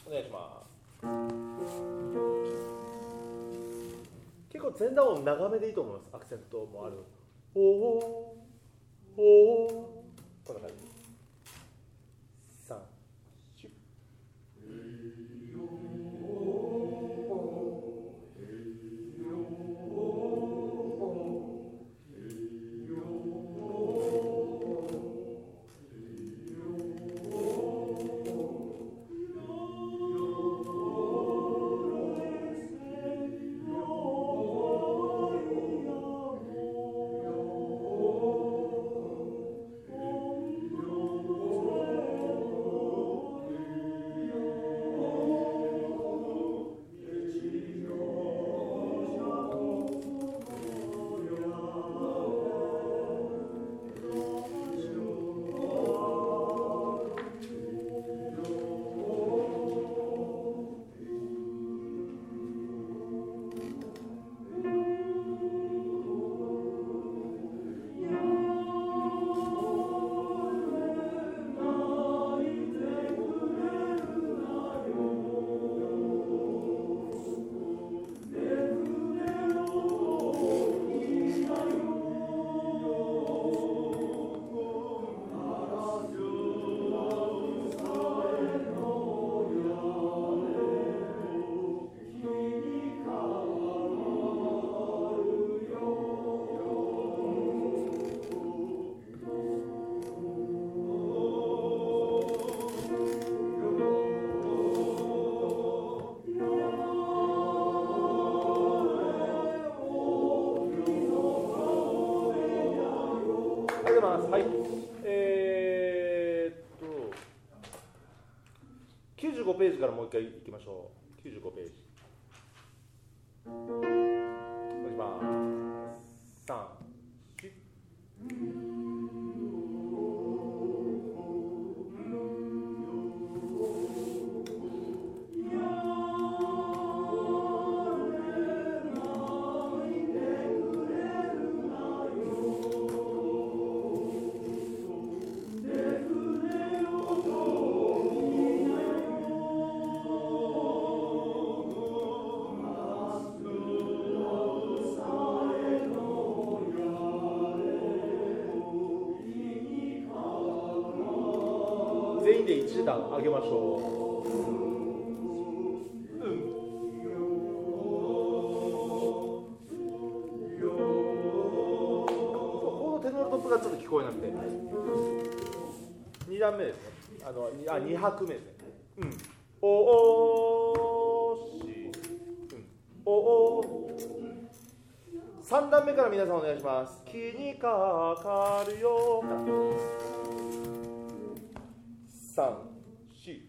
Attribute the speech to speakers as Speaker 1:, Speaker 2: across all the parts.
Speaker 1: お願いします。結構前段音長めでいいと思います。アクセントもある。おおおお、こんな感じ。3、4。はい、95ページからもう一回いきましょう。95ページ。お願いします。3、4。全員で1段上げましょう。このテノールトップがちょっと聞こえなくて、2段目ですね。2拍目ですね。おおし、おお。3段目から皆さんお願いします。気にかかるよ。3、4。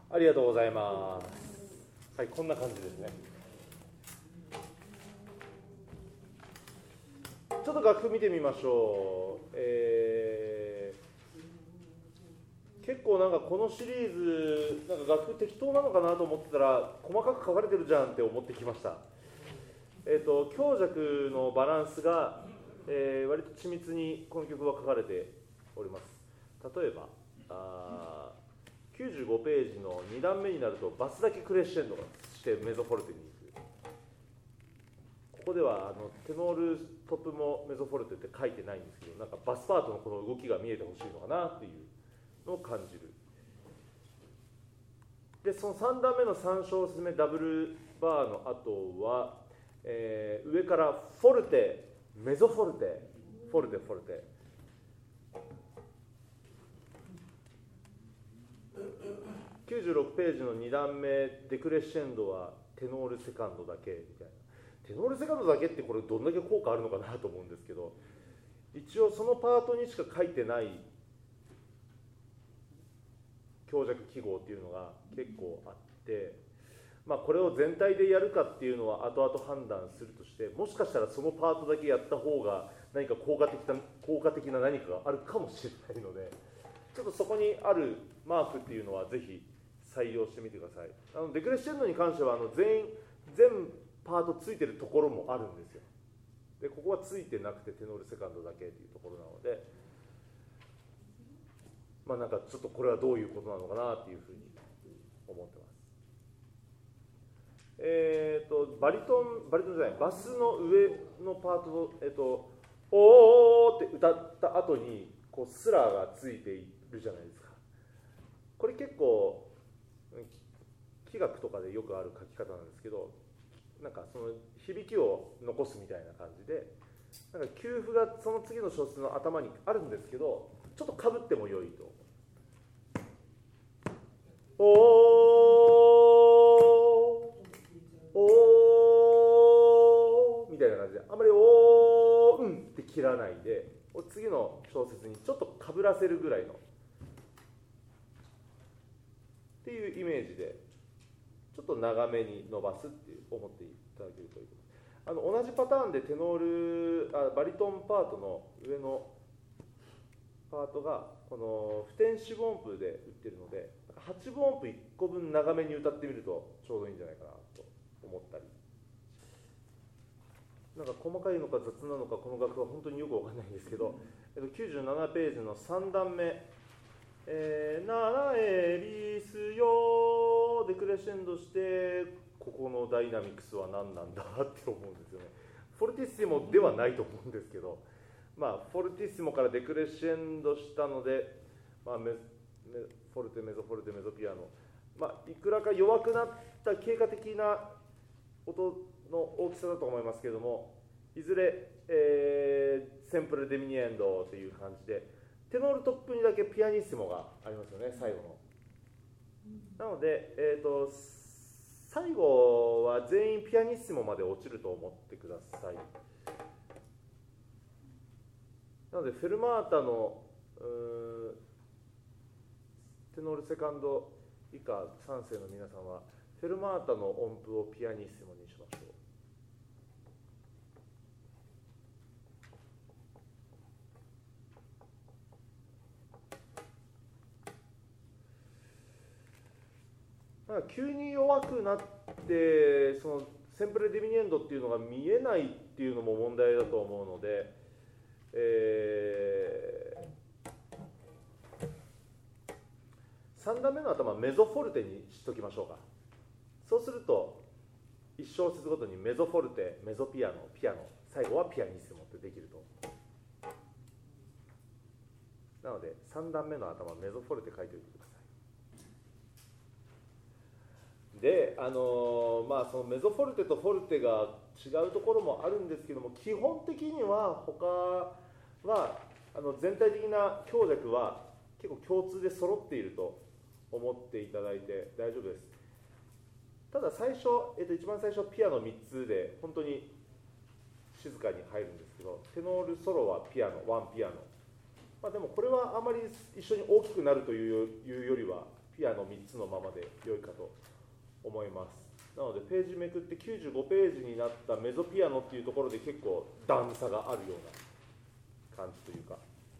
Speaker 1: ありがとうございます。はい、こんな感じですね。ちょっと楽譜見てみましょう。結構なんかこのシリーズなんか楽譜適当なのかなと思ってたら細かく書かれてるじゃんって思ってきました。強弱のバランスが、割と緻密にこの曲は書かれております。例えば95ページの2段目になるとバスだけクレッシェンドしてメゾフォルテに行く。ここではテノールトップもメゾフォルテって書いてないんですけど、なんかバスパートのこの動きが見えてほしいのかなっていうのを感じる。でその3段目の3小節目ダブルバーの後は、上からフォルテメゾフォルテフォルテフォルテ、96ページの2段目デクレッシェンドはテノールセカンドだけみたいな。テノールセカンドだけってこれどんだけ効果あるのかなと思うんですけど、一応そのパートにしか書いてない強弱記号っていうのが結構あって、これを全体でやるかっていうのは後々判断するとして、もしかしたらそのパートだけやった方が何か効果的な何かがあるかもしれないので、ちょっとそこにあるマークっていうのはぜひ採用してみてください。デクレッシェンドに関しては全パートついてるところもあるんですよ。でここはついてなくてテノールセカンドだけっていうところなので、なんかちょっとこれはどういうことなのかなっていうふうに思ってます。バリトンじゃない、バスの上のパートの、おーって歌った後にこうスラーがついているじゃないですか。これ結構器楽とかでよくある書き方なんですけど、なんかその響きを残すみたいな感じで、なんか休符がその次の小節の頭にあるんですけど、ちょっとかぶっても良いと。おーみたいな感じで、あんまりおーって切らないで、次の小節にちょっとかぶらせるぐらいのっていうイメージで、ちょっと長めに伸ばすって思っていただけるといいと思います。同じパターンでテノールバリトンパートの上のパートがこの不転四分音符で打ってるので、8分音符1個分長めに歌ってみるとちょうどいいんじゃないかなと思ったり、なんか細かいのか雑なのかこの楽譜は本当によく分かんないんですけど、97ページの3段目ナラエリスよでクレッシェンドして、ここのダイナミクスは何なんだって思うんですよね。フォルティッシモではないと思うんですけど、フォルティッシモからデクレッシェンドしたので、フォルテメゾフォルテメゾピアノ、いくらか弱くなった経過的な音の大きさだと思いますけれども、いずれ、センプルデミニエンドという感じで、テノールトップにだけピアニッシモがありますよね、最後の。なので、最後は全員ピアニッシモまで落ちると思ってください。なのでフェルマータのテノールセカンド以下3世の皆さんはフェルマータの音符をピアニッシモにしましょう。急に弱くなってそのセンプルディミニエンドっていうのが見えないっていうのも問題だと思うので、3段目の頭メゾフォルテにしときましょうか。そうすると1小節ごとにメゾフォルテメゾピアノピアノ、最後はピアニッシモってできると。なので3段目の頭メゾフォルテ書いておいてください。でそのメゾフォルテとフォルテが違うところもあるんですけども、基本的には他は全体的な強弱は結構共通で揃っていると思っていただいて大丈夫です。ただ最初、一番最初ピアノ3つで本当に静かに入るんですけど、テノールソロはピアノ1ピアノ、でもこれはあまり一緒に大きくなるというよりはピアノ3つのままで良いかと思います。なのでページめくって95ページになったメゾピアノっていうところで結構段差があるような感じというか、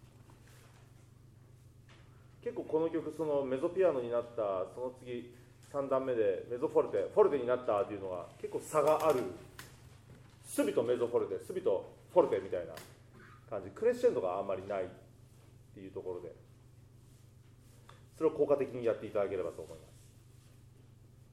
Speaker 1: 結構この曲そのメゾピアノになったその次3段目でメゾフォルテになったっていうのが結構差がある、スビとメゾフォルテ、スビとフォルテみたいな感じ、クレッシェンドがあんまりないっていうところで、それを効果的にやっていただければと思います。